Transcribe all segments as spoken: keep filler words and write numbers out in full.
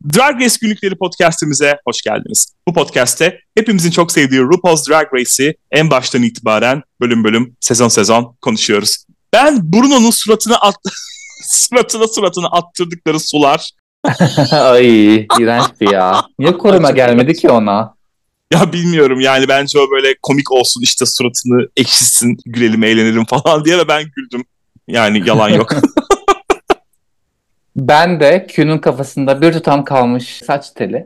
Drag Race Günlükleri podcastimize hoş geldiniz. Bu podcast'te hepimizin çok sevdiği RuPaul's Drag Race'i en baştan itibaren bölüm bölüm, sezon sezon konuşuyoruz. Ben Bruno'nun suratına at suratına suratına attırdıkları sular. Ay, iğrençti ya. Niye koruma gelmedi ki ona? Ya bilmiyorum yani bence o böyle komik olsun işte suratını ekşitsin, gülelim, eğlenelim falan diye ve ben güldüm. Yani yalan yok. Ben de Q'nun kafasında bir tutam kalmış saç teli.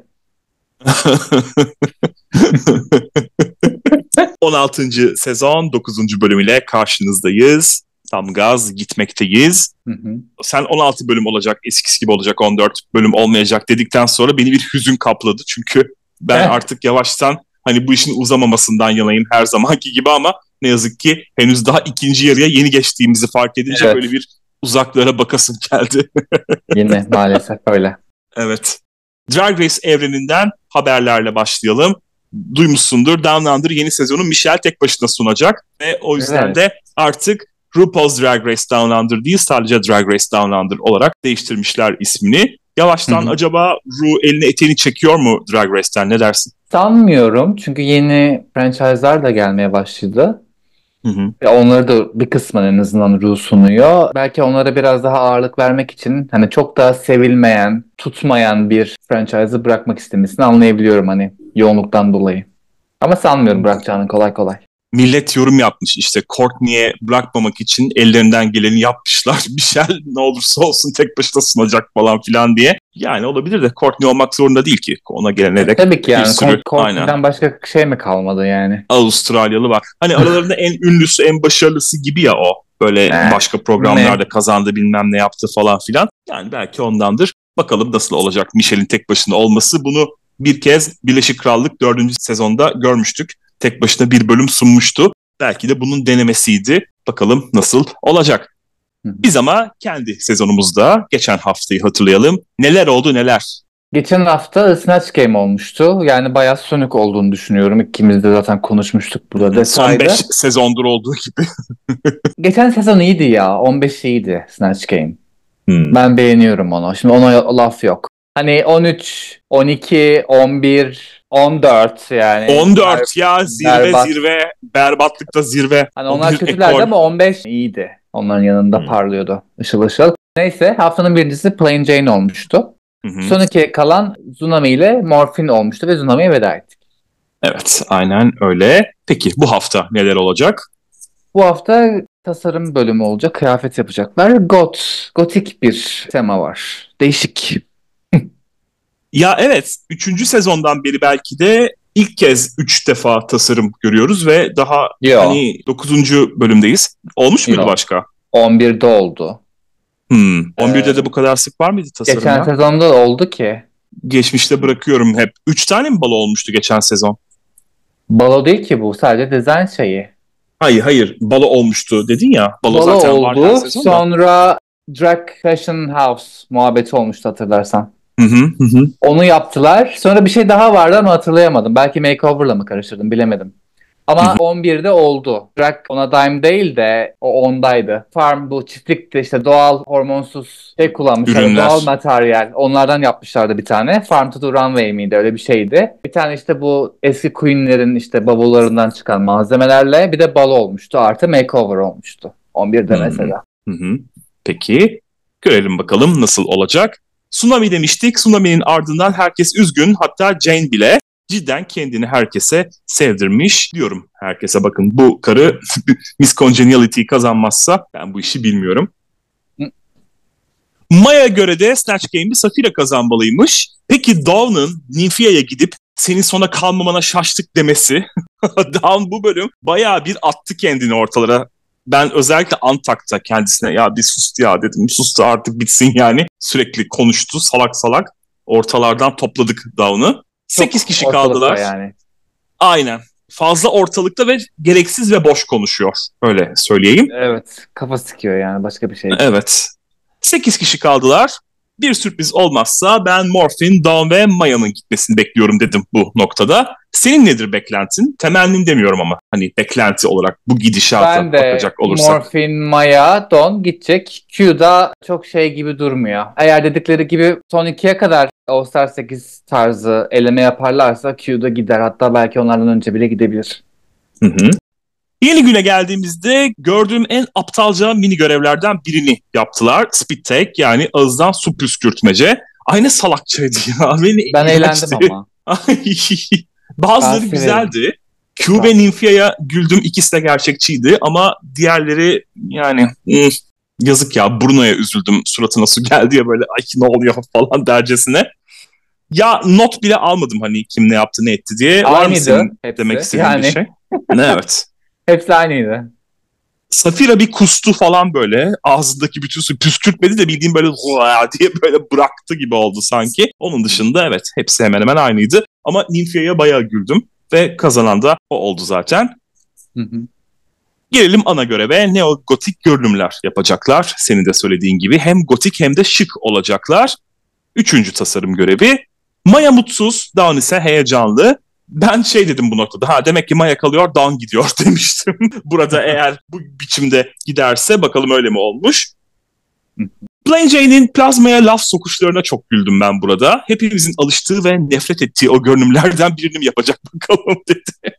on altıncı sezon dokuzuncu bölümüyle karşınızdayız. Tam gaz gitmekteyiz. Hı hı. Sen on altı bölüm olacak, eskisi gibi olacak on dört bölüm olmayacak dedikten sonra beni bir hüzün kapladı. Çünkü ben Evet. artık yavaştan hani bu işin uzamamasından yanayım her zamanki gibi ama ne yazık ki henüz daha ikinci yarıya yeni geçtiğimizi fark edince Evet. böyle bir uzaklara bakasım geldi. Yine maalesef öyle. Evet. Drag Race evreninden haberlerle başlayalım. Duymuşsundur, Down Under yeni sezonu Michelle tek başına sunacak. Ve o yüzden Evet. de artık RuPaul's Drag Race Down Under değil, sadece Drag Race Down Under olarak değiştirmişler ismini. Yavaştan Hı hı. acaba Ru elini eteğini çekiyor mu Drag Race'ten, ne dersin? Sanmıyorum çünkü yeni franchise'lar da gelmeye başladı. Hı hı. Ve onları da bir kısmen en azından Ru sunuyor. Belki onlara biraz daha ağırlık vermek için hani çok daha sevilmeyen, tutmayan bir franchise'ı bırakmak istemesini anlayabiliyorum hani yoğunluktan dolayı. Ama sanmıyorum bırakacağını kolay kolay. Millet yorum yapmış işte Courtney'e bırakmamak için ellerinden geleni yapmışlar. Michelle ne olursa olsun tek başına sunacak falan filan diye. Yani olabilir de Courtney olmak zorunda değil ki. Ona gelene dek Tabii ki bir yani sürü Courtney'den aynen başka şey mi kalmadı yani? Avustralyalı var. Hani aralarında en ünlüsü, en başarılısı gibi ya o. Böyle Eh, başka programlarda kazandı, bilmem ne yaptı falan filan. Yani belki ondandır. Bakalım nasıl olacak Michelle'in tek başına olması. Bunu bir kez Birleşik Krallık dördüncü sezonda görmüştük. Tek başına bir bölüm sunmuştu. Belki de bunun denemesiydi. Bakalım nasıl olacak. Hı hı. Biz ama kendi sezonumuzda geçen haftayı hatırlayalım. Neler oldu neler. Geçen hafta Snatch Game olmuştu. Yani bayağı sönük olduğunu düşünüyorum. İkimiz de zaten konuşmuştuk burada Son detaylı. beş sezondur olduğu gibi. Geçen sezon iyiydi ya. on beş iyiydi Snatch Game. Hmm. Ben beğeniyorum onu. Şimdi ona laf yok. Hani on üç, on iki, on bir, on dört yani. on dört ya zirve berbat. zirve, berbatlıkta zirve. Hani O onlar bir kötülerdi ekol. ama on beş iyiydi. Onların yanında Hmm. parlıyordu. Işıl ışıl. Neyse haftanın birincisi Plain Jane olmuştu. Hı hı. Son iki kalan Tsunami ile Morphin olmuştu ve Tsunami'ye veda ettik. Evet, aynen öyle. Peki bu hafta neler olacak? Bu hafta tasarım bölümü olacak. Kıyafet yapacaklar. Got, gotik bir tema var. Değişik. Ya evet, üçüncü sezondan beri belki de ilk kez üç defa tasarım görüyoruz ve daha Yo. hani dokuzuncu bölümdeyiz. Olmuş muydu Yo. başka? on birde oldu. Hmm. on birde Ee, de bu kadar sık var mıydı tasarım Geçen ya? sezonda oldu ki. Geçmişte bırakıyorum hep. Üç tane mi balo olmuştu geçen sezon? Balo değil ki bu. Sadece dizayn şeyi. Hayır hayır, balo olmuştu dedin ya. Balo, Balo zaten var her oldu. sezon da. Sonra Drag Fashion House muhabbeti olmuştu hatırlarsan. Hı hı hı. hı. Onu yaptılar. Sonra bir şey daha vardı ama hatırlayamadım. Belki makeover'la mı karıştırdım bilemedim. Ama Hı hı. on birde oldu. Drag ona dime değil de o ondaydı. Farm bu çiftlikte işte doğal hormonsuz şey kullanmışlar. Ürünler. Doğal materyal. Onlardan yapmışlardı bir tane. Farm to the Runway miydi öyle bir şeydi. Bir tane işte bu eski queenlerin işte bavullarından çıkan malzemelerle bir de balo olmuştu. Artı makeover olmuştu. on birde Hmm. mesela. Hı hı. Peki görelim bakalım nasıl olacak. Tsunami demiştik. Tsunami'nin ardından herkes üzgün. Hatta Jane bile cidden kendini herkese sevdirmiş diyorum. Herkese bakın bu karı Miss Congeniality kazanmazsa ben bu işi bilmiyorum. Hı. Maya'ya göre de Snatch Game'i Safira kazanmalıymış. Peki Dawn'ın Nymphia'ya gidip senin sona kalmamana şaştık demesi. Dawn bu bölüm bayağı bir attı kendini ortalara. Ben özellikle Antak'ta kendisine ya bir sus ya dedim. Sus da artık bitsin yani. Sürekli konuştu salak salak. Ortalardan topladık Dawn'ı. sekiz kişi Ortalıkta kaldılar. yani. Aynen. Fazla ortalıkta ve gereksiz ve boş konuşuyor. Öyle söyleyeyim. Evet. Kafa sıkıyor yani başka bir şey değil. Evet. sekiz kişi kaldılar. Bir sürpriz olmazsa ben Morphin, Dawn ve Maya'nın gitmesini bekliyorum dedim bu noktada. Senin nedir beklentin? Temennin demiyorum ama hani beklenti olarak bu gidişata Ben de bakacak olursak. Morphin, Maya, Dawn gidecek. Q'da çok şey gibi durmuyor. Eğer dedikleri gibi son ikiye kadar All-Star sekiz tarzı eleme yaparlarsa Q'da gider. Hatta belki onlardan önce bile gidebilir. Hı hı. Yeni güne geldiğimizde gördüğüm en aptalca mini görevlerden birini yaptılar. Spit take, yani ağızdan su püskürtmece. Aynı salakçaydı ya. Beni Ben iğrençti. eğlendim ama. Bazıları Ben güzeldi. Q Ben- ve Nymfia'ya güldüm. İkisi de gerçekçiydi ama diğerleri yani hmm, yazık ya. Bruno'ya üzüldüm. Suratına su geldi diye böyle ay ne oluyor falan dercesine. Ya not bile almadım hani kim ne yaptı ne etti diye. Var mı Aynıydı senin hepsi. demek istediğin Yani. bir şey? Evet. Hepsi aynıydı. Safira bir kustu falan böyle. Ağzındaki bütün suyu püskürtmedi de bildiğim böyle diye böyle bıraktı gibi oldu sanki. Onun dışında evet hepsi hemen hemen aynıydı. Ama Nymfia'ya bayağı güldüm. Ve kazanan da o oldu zaten. Hı hı. Gelelim ana göreve. Neo-gotik görünümler yapacaklar. Senin de söylediğin gibi hem gotik hem de şık olacaklar. Üçüncü tasarım görevi. Maya mutsuz, Dawn ise heyecanlı. Ben şey dedim bu noktada, ha demek ki Maya kalıyor, Dawn gidiyor demiştim. Burada eğer bu biçimde giderse bakalım öyle mi olmuş. Plain Jane'in plazmaya laf sokuşlarına çok güldüm ben burada. Hepimizin alıştığı ve nefret ettiği o görünümlerden birini mi yapacak bakalım dedi.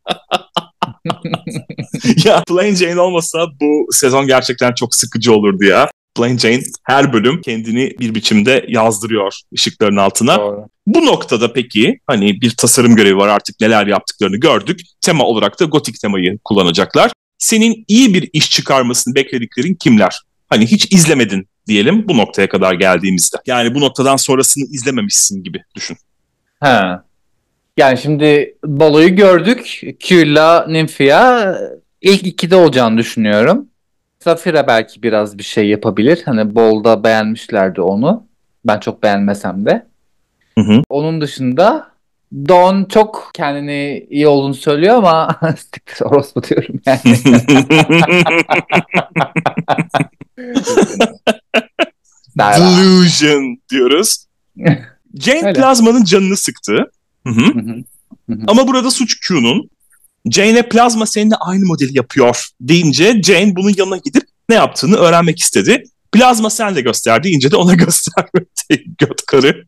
Ya Plain Jane olmasa bu sezon gerçekten çok sıkıcı olurdu ya. Plain Jane her bölüm kendini bir biçimde yazdırıyor ışıkların altına. Doğru. Bu noktada peki hani bir tasarım görevi var, artık neler yaptıklarını gördük. Tema olarak da gotik temayı kullanacaklar. Senin iyi bir iş çıkarmasını beklediklerin kimler? Hani hiç izlemedin diyelim bu noktaya kadar geldiğimizde. Yani bu noktadan sonrasını izlememişsin gibi düşün. Ha. Yani şimdi Balo'yu gördük. Q'la Nymphia ilk ikide olacağını düşünüyorum. Safira belki biraz bir şey yapabilir. Hani Bol'da beğenmişlerdi onu. Ben çok beğenmesem de. Hı hı. Onun dışında Dawn çok kendini iyi olduğunu söylüyor ama orospu diyorum yani. Delusion diyoruz. Jane Öyle. plazmanın canını sıktı. Hı hı. Hı hı. Hı hı. Ama burada suç Q'nun. Jane'e plazma seninle aynı modeli yapıyor deyince Jane bunun yanına gidip ne yaptığını öğrenmek istedi. Plazma sen de göster deyince de ona göstermedi göt karı.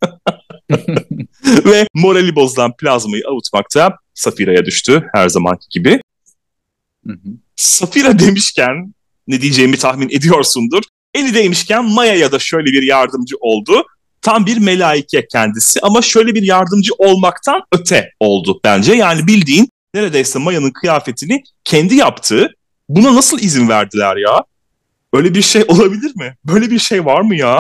Ve morali bozulan plazmayı avutmakta Safira'ya düştü her zamanki gibi. Hı hı. Safira demişken ne diyeceğimi tahmin ediyorsundur. Eli değmişken Maya'ya da şöyle bir yardımcı oldu. Tam bir melaike kendisi ama şöyle bir yardımcı olmaktan öte oldu bence. Yani bildiğin neredeyse Maya'nın kıyafetini kendi yaptı. Buna nasıl izin verdiler ya? Öyle bir şey olabilir mi? Böyle bir şey var mı ya?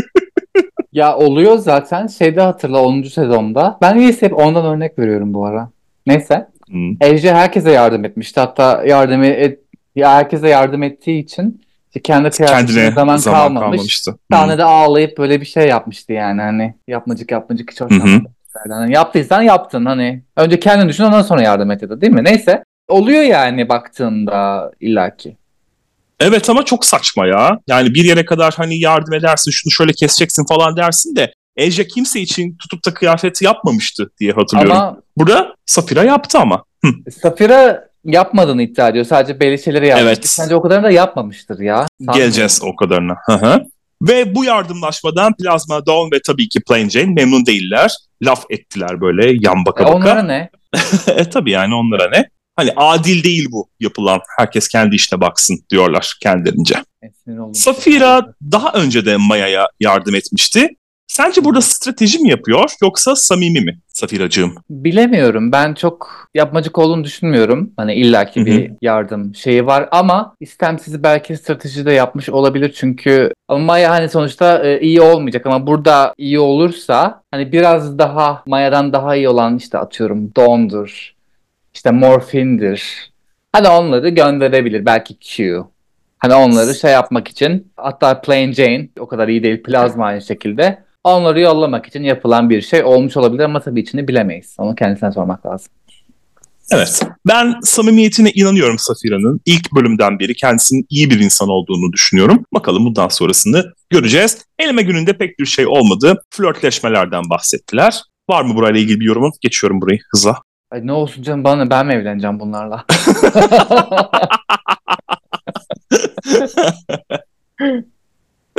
Ya oluyor zaten. Şeyde hatırla onuncu sezonda. Ben niyeyse hep ondan örnek veriyorum bu ara. Neyse. Hmm. Ejder herkese yardım etmişti. Hatta yardım et, ya herkese yardım ettiği için işte kendi kıyafetine Kendine zaman, zaman kalmamış. kalmamıştı. Hmm. Sahnede ağlayıp böyle bir şey yapmıştı yani. Hani yapmacık yapmacık hiç Hı hı. hoşlanmadım. Hani yaptıysan yaptın hani. Önce kendin düşün ondan sonra yardım et ya da değil mi? Neyse. Oluyor yani baktığında illaki. Evet ama çok saçma ya. Yani bir yere kadar hani yardım edersin, şunu şöyle keseceksin falan dersin de Ejder kimse için tutup da kıyafeti yapmamıştı diye hatırlıyorum. Ama Burada Safira yaptı ama. Hı. Safira yapmadığını iddia ediyor. Sadece belli şeyleri yapmış. Evet. Bence o kadarını da yapmamıştır ya. Sanmıyorum. Geleceğiz o kadarına. Hı hı. Ve bu yardımlaşmadan Plasma, Dawn ve tabii ki Plain Jane memnun değiller. Laf ettiler böyle yan baka E baka. onlara ne? e tabii yani onlara ne? Hani adil değil bu yapılan. Herkes kendi işine baksın diyorlar kendilerince. E, sinir oldum. Safira daha önce de Maya'ya yardım etmişti. Sence burada strateji mi yapıyor yoksa samimi mi Safiracığım? Bilemiyorum. Ben çok yapmacık olduğunu düşünmüyorum. Hani illaki Hı hı. bir yardım şeyi var ama istemsiz belki strateji de yapmış olabilir çünkü ama Maya hani sonuçta e, iyi olmayacak ama burada iyi olursa hani biraz daha Maya'dan daha iyi olan işte atıyorum Dawn'dur, işte Morphine'dir. Hani onları gönderebilir belki Q. Hani onları şey yapmak için hatta Plain Jane o kadar iyi değil plazma aynı şekilde. Onları yollamak için yapılan bir şey olmuş olabilir ama tabii içini bilemeyiz. Onu kendisine sormak lazım. Evet. Ben samimiyetine inanıyorum Safira'nın. İlk bölümden beri kendisinin iyi bir insan olduğunu düşünüyorum. Bakalım bundan sonrasını göreceğiz. Eleme gününde pek bir şey olmadı. Flörtleşmelerden bahsettiler. Var mı burayla ilgili bir yorumun? Geçiyorum burayı hızla. Ay ne olsun canım bana ben mi evleneceğim bunlarla? Ve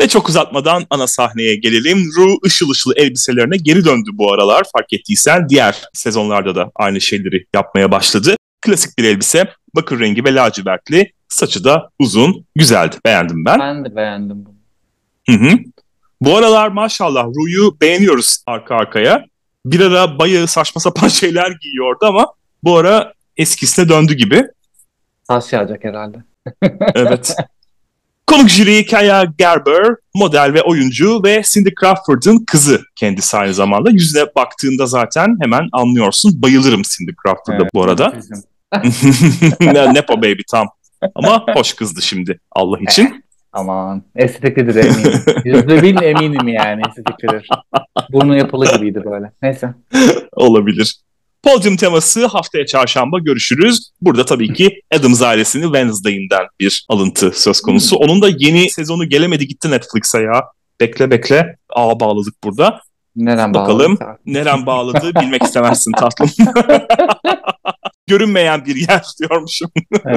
çok uzatmadan ana sahneye gelelim. Rue ışıl ışıl elbiselerine geri döndü bu aralar. Fark ettiysen diğer sezonlarda da aynı şeyleri yapmaya başladı. Klasik bir elbise, bakır rengi ve lacivertli. Saçı da uzun, güzeldi. Beğendim ben. Ben de beğendim bunu. Hı hı. Bu aralar maşallah Rue'yu beğeniyoruz arka arkaya. Bir ara bayağı saçma sapan şeyler giyiyordu ama bu ara eskisine döndü gibi. Taş yağacak herhalde. Evet. Konuk jüri Kaya Gerber, model ve oyuncu ve Cindy Crawford'ın kızı kendisi aynı zamanda. Yüzüne baktığında zaten hemen anlıyorsun. Bayılırım Cindy Crawford'a evet, bu arada. Nepo baby tam. Ama hoş kızdı şimdi Allah için. Aman estetiklidir eminim. Yüzde bin eminim yani estetiklidir. Burnu yapılı gibiydi böyle. Neyse. Olabilir. Podyum teması haftaya çarşamba görüşürüz. Burada tabii ki Addams ailesini Wednesday'inden bir alıntı söz konusu. Hmm. Onun da yeni sezonu gelemedi gitti Netflix'e ya. Bekle bekle. Ağa bağladık burada. Neren Bakalım bağladı? neren bağladı bilmek istemezsin tatlım. Görünmeyen bir yer diyormuşum.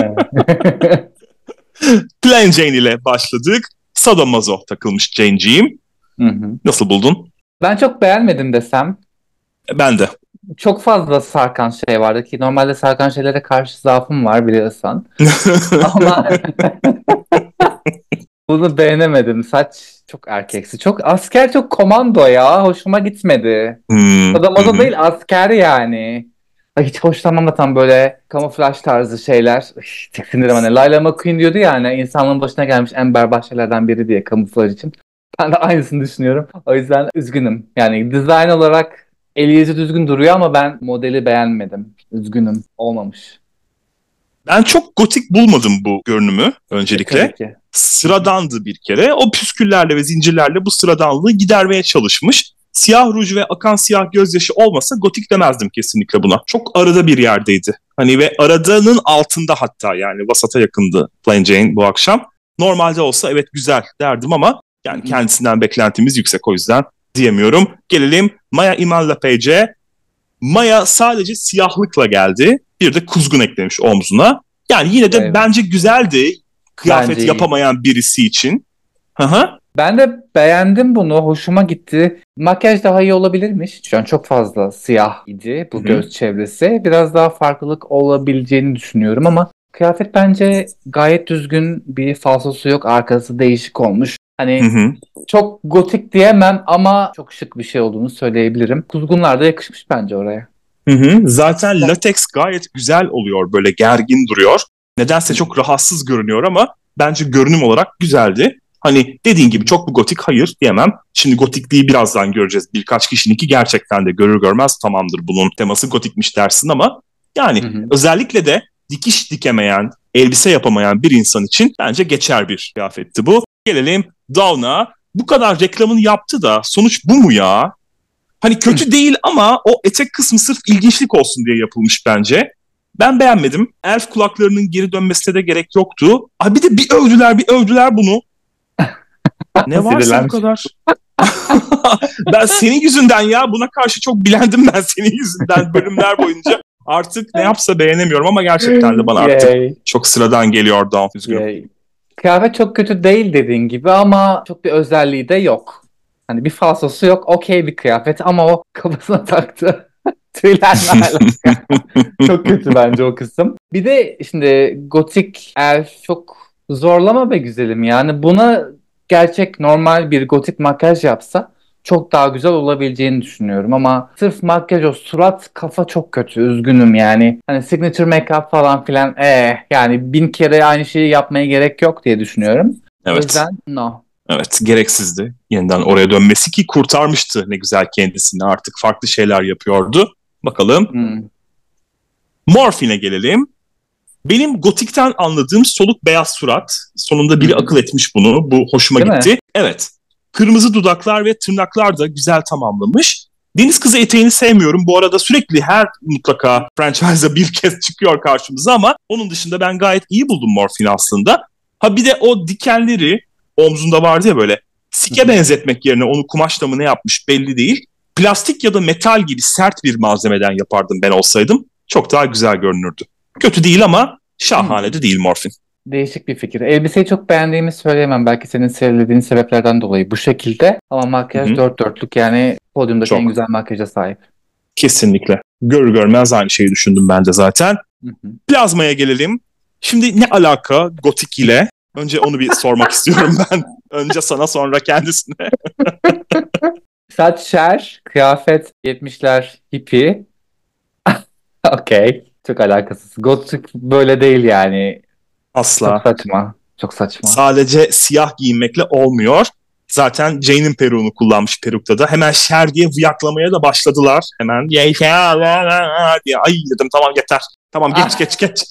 Plain Jane ile başladık. Sadomaso takılmış Jane'ciğim. Hı hı. Nasıl buldun? Ben çok beğenmedim desem. Ben de. Çok fazla sarkan şey vardı ki normalde sarkan şeylere karşı zaafım var biliyorsan. Ama bunu beğenemedim. Saç çok erkeksi. Çok asker, çok komando ya. Hoşuma gitmedi. Hmm. Sadomaso değil asker yani. Ay, hiç hoşlanmam da tam böyle kamuflaj tarzı şeyler. Tiksinirim hani. Layla McQueen diyordu ya hani insanlığın başına gelmiş en berbat şeylerden biri diye kamuflaj için. Ben de aynısını düşünüyorum. O yüzden üzgünüm. Yani dizayn olarak eli yüzü düzgün duruyor ama ben modeli beğenmedim. Üzgünüm. Olmamış. Ben çok gotik bulmadım bu görünümü öncelikle. E, Sıradandı bir kere. O püsküllerle ve zincirlerle bu sıradanlığı gidermeye çalışmış. Siyah ruj ve akan siyah gözyaşı olmasa gotik demezdim kesinlikle buna. Çok arada bir yerdeydi. Hani ve aradanın altında hatta yani vasata yakındı Plain Jane bu akşam. Normalde olsa evet güzel derdim ama yani kendisinden beklentimiz yüksek o yüzden diyemiyorum. Gelelim Maya Iman Lepage'e. Maya sadece siyahlıkla geldi. Bir de kuzgun eklemiş omzuna. Yani yine de evet. Bence güzeldi. Kıyafet bence yapamayan birisi için. Hı-hı. Ben de beğendim bunu. Hoşuma gitti. Makyaj daha iyi olabilirmiş. Şu an çok fazla siyah idi bu Hı-hı. göz çevresi. Biraz daha farklılık olabileceğini düşünüyorum ama kıyafet bence gayet düzgün, bir falsosu yok. Arkası değişik olmuş. Hani Hı-hı. çok gotik diyemem ama çok şık bir şey olduğunu söyleyebilirim. Kuzgunlar da yakışmış bence oraya. Hı hı. Zaten lateks gayet güzel oluyor. Böyle gergin duruyor. Nedense çok rahatsız görünüyor ama bence görünüm olarak güzeldi. Hani dediğin gibi çok bu gotik hayır diyemem. Şimdi gotikliği birazdan göreceğiz. Birkaç kişininki gerçekten de görür görmez tamamdır bunun teması gotikmiş dersin ama yani hı hı. özellikle de dikiş dikemeyen, elbise yapamayan bir insan için bence geçer bir kıyafetti bu. Gelelim Dawn'a. Bu kadar reklamını yaptı da sonuç bu mu ya? Hani kötü değil ama o etek kısmı sırf ilginçlik olsun diye yapılmış bence. Ben beğenmedim. Elf kulaklarının geri dönmesine de gerek yoktu. Abi bir de bir övdüler bir övdüler bunu. Ne varsa bu kadar. Ben senin yüzünden ya buna karşı çok bilendim ben senin yüzünden bölümler boyunca. Artık ne yapsa beğenemiyorum ama gerçekten de bana artık Yay. Çok sıradan geliyor Dawn. Üzgünüm. Kıyafet çok kötü değil dediğin gibi ama çok bir özelliği de yok. Hani bir falsosu yok. Okey bir kıyafet ama o kafasına taktı. Tüylerle alaka. Çok kötü bence o kısım. Bir de şimdi gotik elf çok zorlama be güzelim. Yani buna gerçek normal bir gotik makyaj yapsa çok daha güzel olabileceğini düşünüyorum. Ama sırf makyaj o surat kafa çok kötü. Üzgünüm yani. Hani signature make-up falan filan ee, yani bin kere aynı şeyi yapmaya gerek yok diye düşünüyorum. Evet. O yüzden no. Evet gereksizdi. Yeniden oraya dönmesi ki kurtarmıştı ne güzel kendisini. Artık farklı şeyler yapıyordu. Bakalım. Hmm. Morphine'e gelelim. Benim gotikten anladığım soluk beyaz surat. Sonunda biri hmm. akıl etmiş bunu. Bu hoşuma Değil gitti. Mi? Evet. Kırmızı dudaklar ve tırnaklar da güzel tamamlamış. Deniz kızı eteğini sevmiyorum. Bu arada sürekli her mutlaka franchise'a bir kez çıkıyor karşımıza ama onun dışında ben gayet iyi buldum Morphine aslında. Ha bir de o dikenleri omzunda vardı ya böyle sike benzetmek yerine onu kumaşla mı ne yapmış belli değil. Plastik ya da metal gibi sert bir malzemeden yapardım ben olsaydım. Çok daha güzel görünürdü. Kötü değil ama şahane de değil Morphine. Değişik bir fikir. Elbiseyi çok beğendiğimi söyleyemem. Belki senin söylediğin sebeplerden dolayı bu şekilde. Ama makyaj Hı hı. dört dörtlük, yani podyumdaki en Çok. güzel makyaja sahip. Kesinlikle. Görür görmez aynı şeyi düşündüm ben de zaten. Hı hı. Plazmaya gelelim. Şimdi ne alaka gotik ile? Önce onu bir sormak istiyorum ben. Önce sana, sonra kendisine. Saç şer, kıyafet yetmişler hippie. Okey. Çok alakasız. Gothic böyle değil yani. Çok Asla. saçma. Çok saçma. Sadece siyah giyinmekle olmuyor. Zaten Jane'in peruğunu kullanmış perukta da. Hemen şer diye vıyaklamaya da başladılar. Hemen "Yey, ya, la, la, la" diye. Ay dedim, tamam yeter. Tamam geç geç geç.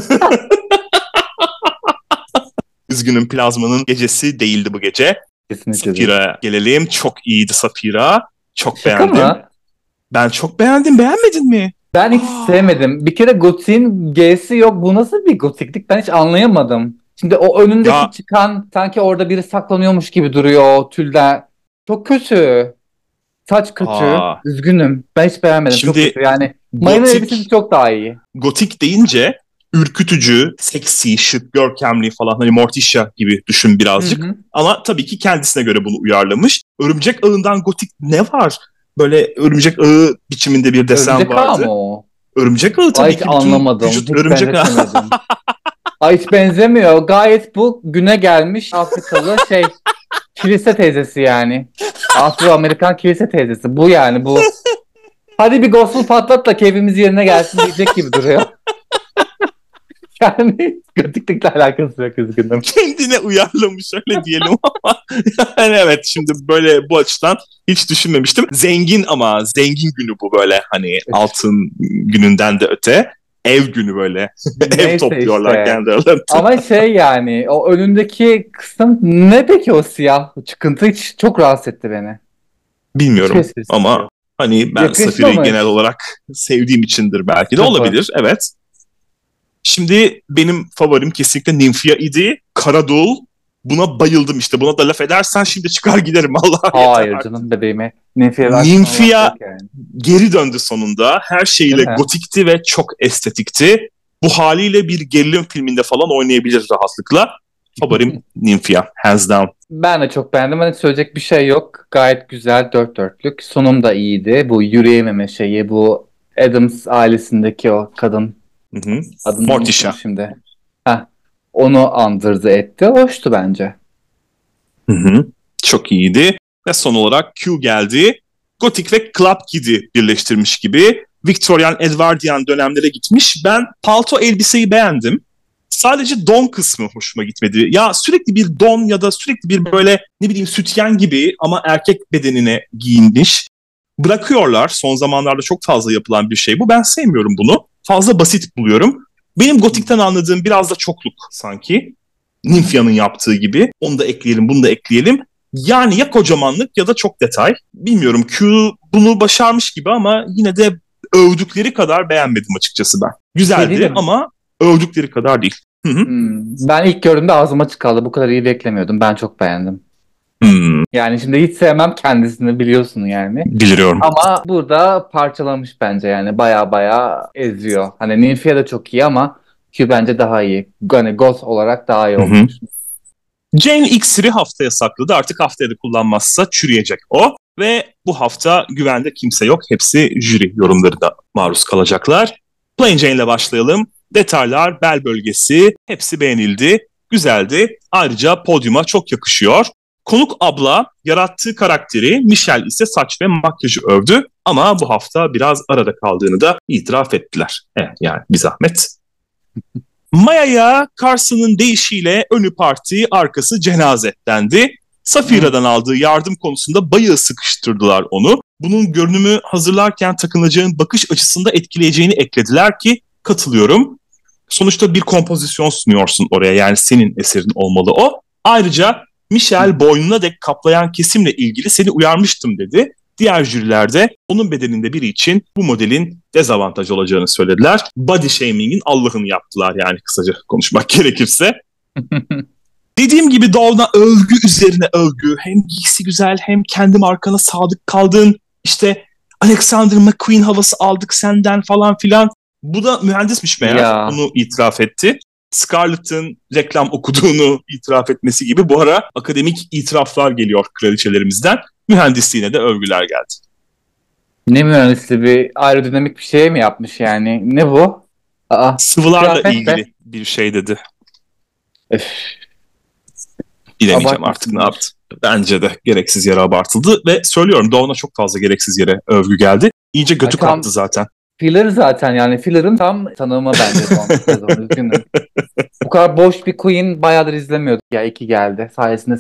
Üzgünüm, plazmanın gecesi değildi bu gece. Kesinlikle değil. Safira'ya gelelim. Çok iyiydi Safira. Çok Şaka beğendim. mı? Ben çok beğendim. Beğenmedin mi? Ben hiç Aa. sevmedim. Bir kere Gothic'in G'si yok. Bu nasıl bir gotiklik? Ben hiç anlayamadım. Şimdi o önündeki Ya. çıkan sanki orada biri saklanıyormuş gibi duruyor o tülden. Çok kötü. Saç kötü. Aa. Üzgünüm. Ben hiç beğenmedim. Çok Şimdi kötü. Yani Maya'nın gotik, elbisesi çok daha iyi. gotik deyince ürkütücü, seksi, şık, görkemli falan, hani Morticia gibi düşün birazcık. Hı hı. Ama tabii ki kendisine göre bunu uyarlamış. Örümcek ağından gotik ne var? Böyle örümcek ağı biçiminde bir desen Örümcek ağı vardı. mı o? Örümcek ağı tabii Ay ki. hiç Bütün anlamadım. vücut Hiç örümcek ağı. benzetemedim. Ay hiç benzemiyor. Gayet bu güne gelmiş Afrikalı şey kilise teyzesi yani. Afro-Amerikan kilise teyzesi. Bu yani bu. Hadi bir gospel patlat da keyfimiz yerine gelsin diyecek gibi duruyor. Yani gotiklikle alakası yok, üzgünüm. Kendine uyarlamış öyle diyelim ama yani evet, şimdi böyle bu açıdan hiç düşünmemiştim. Zengin, ama zengin günü bu, böyle hani altın gününden de öte ev günü, böyle ev Neyse topluyorlar işte. kendi aralarında. Ama şey yani o önündeki kısım ne peki, o siyah çıkıntı hiç çok rahatsız etti beni. Bilmiyorum Hiçbir esprisi ama yok. hani ben Safir'i Yakışmamış. genel olarak sevdiğim içindir, belki de Sıfır. olabilir, evet. Şimdi benim favorim kesinlikle Nymphia idi. Karadul. Buna bayıldım işte. Buna da laf edersen şimdi çıkar giderim Allah. Hayır canım bebeğime. Nymphia Nymphia yani. geri döndü sonunda. Her şeyle Değil mi? gotikti ve çok estetikti. Bu haliyle bir gerilim filminde falan oynayabilir rahatlıkla. Favorim Nymphia. Hands down. Ben de çok beğendim. Hani söyleyecek bir şey yok. Gayet güzel, dört dörtlük. Sonum da iyiydi. Bu yürüyememe şeyi, bu Addams ailesindeki o kadın. Hı hı. Adını Morticia. unuttum şimdi. Heh, onu andırdı etti. Hoştu bence. Hı hı. Çok iyiydi. Ve son olarak Q geldi. Gotik ve Club Kid'i birleştirmiş gibi. Victorian, Edwardian dönemlere gitmiş. Ben palto elbiseyi beğendim. Sadece don kısmı hoşuma gitmedi. Ya sürekli bir don ya da sürekli bir böyle ne bileyim sütyen gibi ama erkek bedenine giyinmiş. Bırakıyorlar. Son zamanlarda çok fazla yapılan bir şey bu. Ben sevmiyorum bunu. Fazla basit buluyorum. Benim gotikten anladığım biraz da çokluk sanki. Nymfia'nın yaptığı gibi. Onu da ekleyelim, bunu da ekleyelim. Yani ya kocamanlık ya da çok detay. Bilmiyorum, Q bunu başarmış gibi ama yine de övdükleri kadar beğenmedim açıkçası ben. Güzeldi Şey ama övdükleri kadar değil. Hı hı. Hmm, ben ilk gördüğümde ağzıma açık kaldı. Bu kadar iyi beklemiyordum. Ben çok beğendim. Hmm, Yani şimdi hiç sevmem kendisini, biliyorsun yani. biliyorum. Ama burada parçalamış bence yani. Baya baya eziyor. Hani Nymphia da çok iyi ama Q bence daha iyi. Hani Ghost olarak daha iyi Hı hı. olmuş. Jane iksiri haftaya sakladı. Artık haftaya da kullanmazsa çürüyecek o. Ve bu hafta güvende kimse yok. Hepsi jüri yorumlarına maruz kalacaklar. Plain Jane ile başlayalım. Detaylar, bel bölgesi hepsi beğenildi. Güzeldi. Ayrıca podyuma çok yakışıyor. Konuk abla yarattığı karakteri, Michelle ise saç ve makyajı övdü. Ama bu hafta biraz arada kaldığını da itiraf ettiler. Evet, yani bir zahmet. Maya'ya Carson'ın deyişiyle önü parti, arkası cenaze dendi. Safira'dan aldığı yardım konusunda bayağı sıkıştırdılar onu. Bunun görünümü hazırlarken takınacağın bakış açısında etkileyeceğini eklediler ki katılıyorum. Sonuçta bir kompozisyon sunuyorsun oraya, yani senin eserin olmalı o. Ayrıca Michelle boynuna dek kaplayan kesimle ilgili seni uyarmıştım dedi. Diğer jüriler de onun bedeninde biri için bu modelin dezavantaj olacağını söylediler. Body shaming'in Allah'ını yaptılar yani, kısaca konuşmak gerekirse. Dediğim gibi Dawn'a övgü üzerine övgü. Hem giysi güzel hem kendi markana sadık kaldın. İşte Alexander McQueen havası aldık senden falan filan. Bu da mühendismiş meğer. Ya. Bunu itiraf etti. Scarlett'ın reklam okuduğunu itiraf etmesi gibi bu ara akademik itiraflar geliyor kraliçelerimizden. Mühendisliğine de övgüler geldi. Ne mühendisliği, bir aerodinamik bir şey mi yapmış yani? Ne bu? Aa, sıvılarla ilgili de bir şey dedi. Öf. Bilemeyeceğim artık ne yaptı. Bence de gereksiz yere abartıldı ve söylüyorum Dawn'a çok fazla gereksiz yere övgü geldi. İyice götü tam, kalktı zaten. Filler zaten yani filler'ın tam tanımı bence Dawn. Üzgünüm. Bu kadar boş bir Queen bayağıdır izlemiyorduk. Ya iki geldi. Sayesinde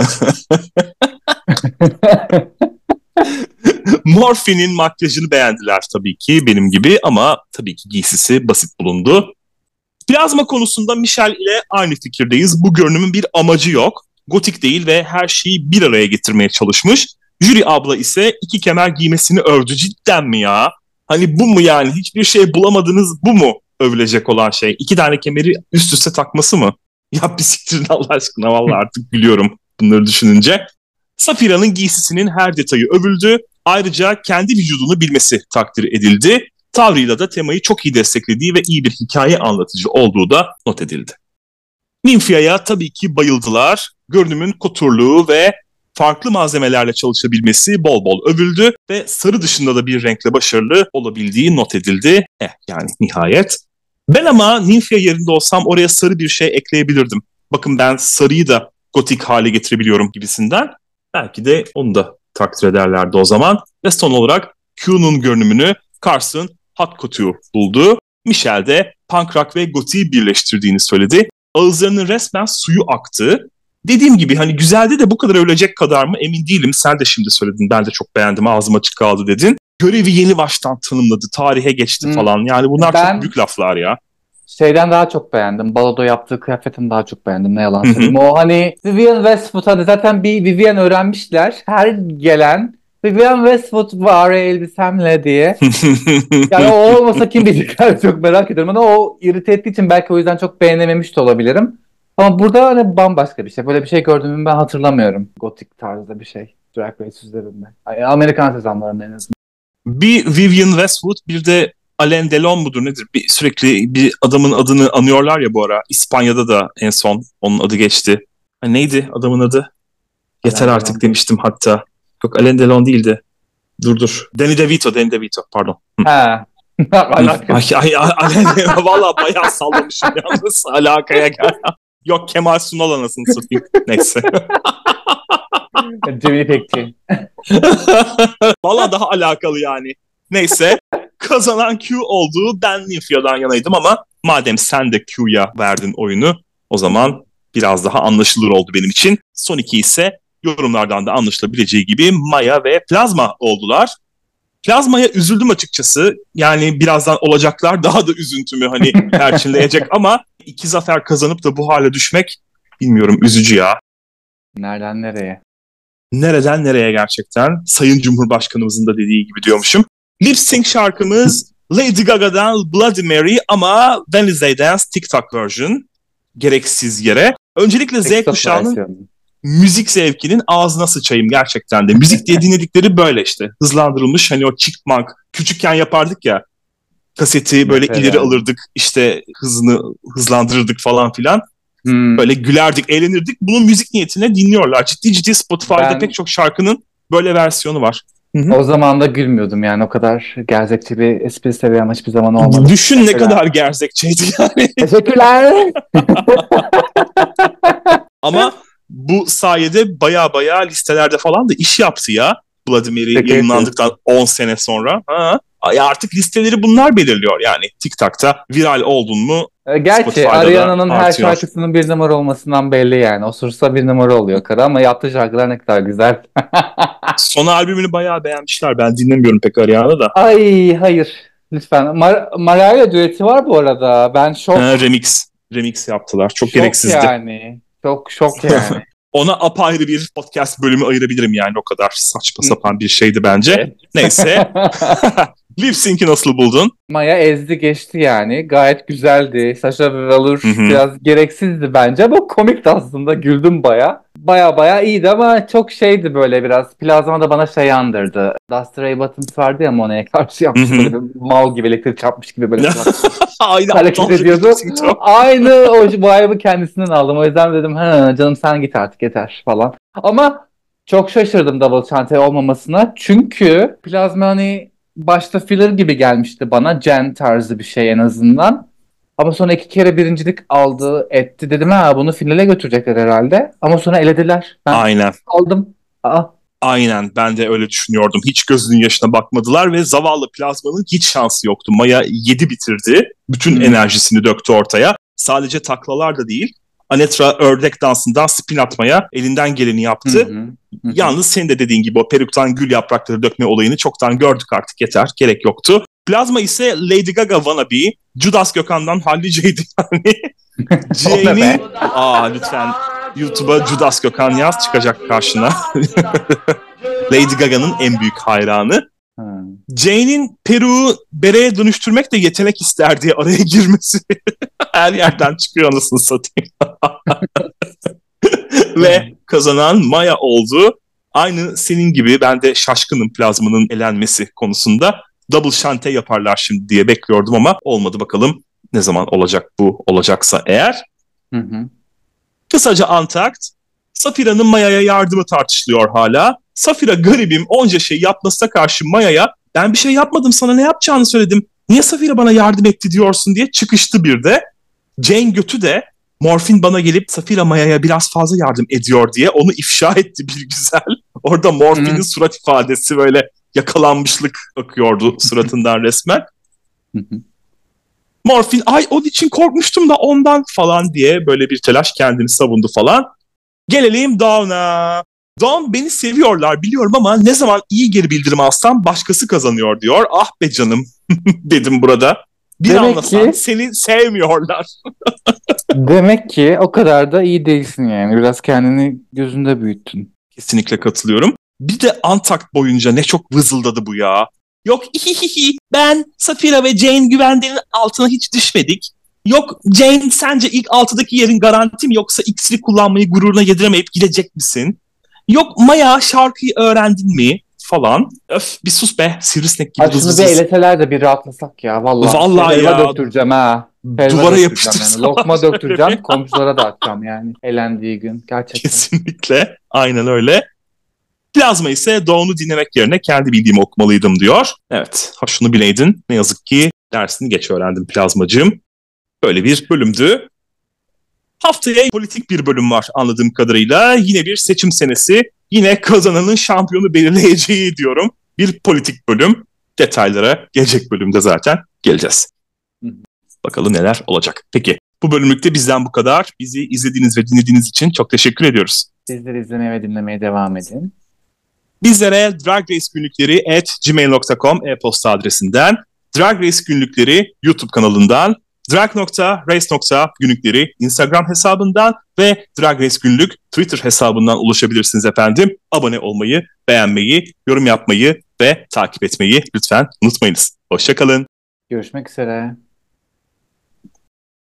Morphe'nin makyajını beğendiler tabii ki benim gibi ama tabii ki giysisi basit bulundu. Plazma konusunda Michelle ile aynı fikirdeyiz. Bu görünümün bir amacı yok. Gotik değil ve her şeyi bir araya getirmeye çalışmış. Jüri abla ise iki kemer giymesini övdü. Cidden mi ya? Hani bu mu yani? Hiçbir şey bulamadınız, bu mu övülecek olan şey? İki tane kemeri üst üste takması mı? Ya bir siktirin Allah aşkına, vallahi artık biliyorum bunları düşününce. Safira'nın giysisinin her detayı övüldü. Ayrıca kendi vücudunu bilmesi takdir edildi. Tavrıyla da temayı çok iyi desteklediği ve iyi bir hikaye anlatıcı olduğu da not edildi. Nymfia'ya tabii ki bayıldılar. Görünümün koturluğu ve farklı malzemelerle çalışabilmesi bol bol övüldü ve sarı dışında da bir renkle başarılı olabildiği not edildi. Eh yani nihayet. Ben ama Nymphia yerinde olsam oraya sarı bir şey ekleyebilirdim. Bakın ben sarıyı da gotik hale getirebiliyorum gibisinden. Belki de onu da takdir ederlerdi o zaman. Ve son olarak Q'nun görünümünü Carson hot couture buldu. Michelle de punk rock ve gotiği birleştirdiğini söyledi. Ağızlarının resmen suyu aktı. Dediğim gibi hani güzeldi de bu kadar ölecek kadar mı emin değilim. Sen de şimdi söyledin, ben de çok beğendim, ağzım açık kaldı dedin. Görevi yeni baştan tanımladı, tarihe geçti hmm. falan. Yani bunlar ben çok büyük laflar ya. Şeyden daha çok beğendim. Balodo yaptığı kıyafetini daha çok beğendim. Ne yalan söyleyeyim. O hani Vivienne Westwood, hani zaten bir Vivienne öğrenmişler. Her gelen Vivienne Westwood var elbisemle diye. Yani o olmasa kim bilir. Çok merak ediyorum. Ama o irite ettiği için belki o yüzden çok beğenememiş de olabilirim. Ama burada hani bambaşka bir şey. Böyle bir şey gördüğümü ben hatırlamıyorum. Gotik tarzda bir şey. Drag Race üzerinde. Amerikan sezonlarında en azından. Bir Vivienne Westwood, bir de Alain Delon mudur nedir? Bir, sürekli bir adamın adını anıyorlar ya bu ara. İspanya'da da en son onun adı geçti. Ha, neydi adamın adı? Yeter Alain artık Delon demiştim hatta. Yok, Alain Delon değildi. Dur dur. Danny DeVito, Danny DeVito pardon. Ha. ay, ay, Alain Delon valla bayağı sallamışım yalnız alakaya gel. Yok, Kemal Sunal anasını satayım. Neyse. Cemil İpekçi. Valla daha alakalı yani. Neyse. Kazanan Q olduğu, ben Nymfia'dan yanaydım ama madem sen de Q'ya verdin oyunu, o zaman biraz daha anlaşılır oldu benim için. Son iki ise yorumlardan da anlaşılabileceği gibi Maya ve Plazma oldular. Plazma'ya üzüldüm açıkçası. Yani birazdan olacaklar daha da üzüntümü hani perçinleyecek ama iki zafer kazanıp da bu hale düşmek, bilmiyorum, üzücü ya. Nereden nereye? Nereden nereye gerçekten? Sayın Cumhurbaşkanımızın da dediği gibi diyormuşum. Lip Sync şarkımız Lady Gaga'dan Bloody Mary ama Wednesday Dance TikTok version. Gereksiz yere. Öncelikle Z kuşağının müzik zevkinin ağzına sıçayım gerçekten de. Müzik diye dinledikleri böyle işte. Hızlandırılmış, hani o Chickmunk küçükken yapardık ya. Kaseti böyle evet, ileri yani alırdık, işte hızını hızlandırırdık falan filan. Hmm. Böyle gülerdik, eğlenirdik. Bunun müzik niyetine dinliyorlar. Ciddi ciddi Spotify'da ben pek çok şarkının böyle versiyonu var. Hı-hı. O zaman da gülmüyordum yani, o kadar gerzekçi bir espri seviyem hiçbir zaman olmadı. Düşün mesela ne kadar gerzekçiydi yani. Teşekkürler. Ama bu sayede baya baya listelerde falan da iş yaptı ya. Bloody Mary yayınlandıktan on sene sonra. Ha. Ya artık listeleri bunlar belirliyor yani. TikTok'ta viral oldun mu? Gerçi Ariana'nın her şarkısının bir numara olmasından belli yani. Osursa bir numara oluyor karı ama yaptığı şarkılar ne kadar güzel. Son albümünü bayağı beğenmişler. Ben dinlemiyorum pek Ariana da. Ay hayır. Lütfen. Mar- Mariah ile düeti var bu arada. Ben şok. Ha, remix. Remix yaptılar. Çok şok gereksizdi. yani. Çok şok yani. Ona apayrı bir podcast bölümü ayırabilirim yani, o kadar saçma sapan bir şeydi bence. Evet. Neyse. Lip Sync'i nasıl buldun? Maya ezdi geçti yani. Gayet güzeldi. Sasha Velour biraz gereksizdi bence ama komikti aslında. Güldüm baya. baya baya iyiydi ama çok şeydi böyle biraz. Plazma da bana şey andırdı. Dusty Ray Bottoms vardı ya Monet'e karşı yapmış böyle bir mal gibi elektrik çarpmış gibi böyle Aynı hareket ediyordu. Aynı o vibe'ı kendisinden aldım. O yüzden dedim ha canım sen git artık yeter falan. Ama çok şaşırdım Double Shantay olmamasına. Çünkü Plazma hani başta filler gibi gelmişti bana. Jen tarzı bir şey en azından. Ama sonra iki kere birincilik aldı etti. Dedim ha bunu finale götürecekler herhalde. Ama sonra elediler. Ben Aynen. aldım. Aa. Aynen ben de öyle düşünüyordum. Hiç gözünün yaşına bakmadılar ve zavallı Plazma'nın hiç şansı yoktu. Maya yedi bitirdi. Bütün hmm. enerjisini döktü ortaya. Sadece taklalar da değil. Anetra ördek dansından spin atmaya elinden geleni yaptı. Hı hı. Hı. Yalnız senin de dediğin gibi o peruktan gül yaprakları dökme olayını çoktan gördük artık yeter. Gerek yoktu. Plazma ise Lady Gaga wannabe. Judas Gökhan'dan halliceydi yani. Jane'i... Aa lütfen YouTube'a Judas Gökhan yaz çıkacak karşına. Lady Gaga'nın en büyük hayranı. Hmm. Jane'in peruğu bereye dönüştürmek de yetenek ister diye araya girmesi. Her yerden çıkıyor anasını satayım. Ve kazanan Maya oldu. Aynı senin gibi ben de şaşkınım Plazma'nın elenmesi konusunda. Double Shantay yaparlar şimdi diye bekliyordum ama olmadı, bakalım ne zaman olacak bu, olacaksa eğer. Hı hı. Kısaca Untucked, Safira'nın Maya'ya yardımı tartışılıyor hala. Safira garibim onca şey yapmasına karşı Maya'ya ben bir şey yapmadım sana ne yapacağını söyledim. Niye Safira bana yardım etti diyorsun diye çıkıştı bir de. Jane götü de Morphin bana gelip Safira Maya'ya biraz fazla yardım ediyor diye onu ifşa etti bir güzel. Orada Morphin'in hmm. surat ifadesi böyle yakalanmışlık akıyordu suratından resmen. Morphin ay onun için korkmuştum da ondan falan diye böyle bir telaş kendini savundu falan. Gelelim Dawn'a. Dawn beni seviyorlar biliyorum ama ne zaman iyi geri bildirim alsam başkası kazanıyor diyor. Ah be canım dedim burada. Bir demek anlasan ki, seni sevmiyorlar. Demek ki o kadar da iyi değilsin yani. Biraz kendini gözünde büyüttün. Kesinlikle katılıyorum. Bir de Untucked boyunca ne çok vızıldadı bu ya. Yok hihihi ben Safira ve Jane güvendeğinin altına hiç düşmedik. Yok Jane sence ilk altıdaki yerin garanti mi yoksa iksiri kullanmayı gururuna yediremeyip gidecek misin? Yok Maya şarkıyı öğrendin mi? Falan. Öf bir sus be sivrisinek gibi. Aslında bir eleseler de bir rahatlasak ya vallahi. Vallahi Helva ya. döktüreceğim ha. Helva duvara yapıştırsam. Yani. Lokma döktüreceğim komşulara dağıtacağım yani. Elendiği gün gerçekten. Kesinlikle aynen öyle. Plazma ise Dawn'u dinlemek yerine kendi bildiğimi okumalıydım diyor. Evet ha şunu bileydin ne yazık ki dersini geç öğrendim Plazmacığım. Böyle bir bölümdü. Haftaya politik bir bölüm var anladığım kadarıyla. Yine bir seçim senesi. Yine kazananın şampiyonu belirleyeceği diyorum. Bir politik bölüm. Detaylara gelecek bölümde zaten geleceğiz. Bakalım neler olacak. Peki bu bölümlükte bizden bu kadar. Bizi izlediğiniz ve dinlediğiniz için çok teşekkür ediyoruz. Sizleri izlemeye ve dinlemeye devam edin. Bizlere Drag Race günlükleri at gmail nokta com e-posta adresinden, Drag Race günlükleri YouTube kanalından, drag nokta race nokta günlükleri Instagram hesabından ve Drag Race günlük Twitter hesabından ulaşabilirsiniz efendim. Abone olmayı, beğenmeyi, yorum yapmayı ve takip etmeyi lütfen unutmayınız. Hoşça kalın. Görüşmek üzere.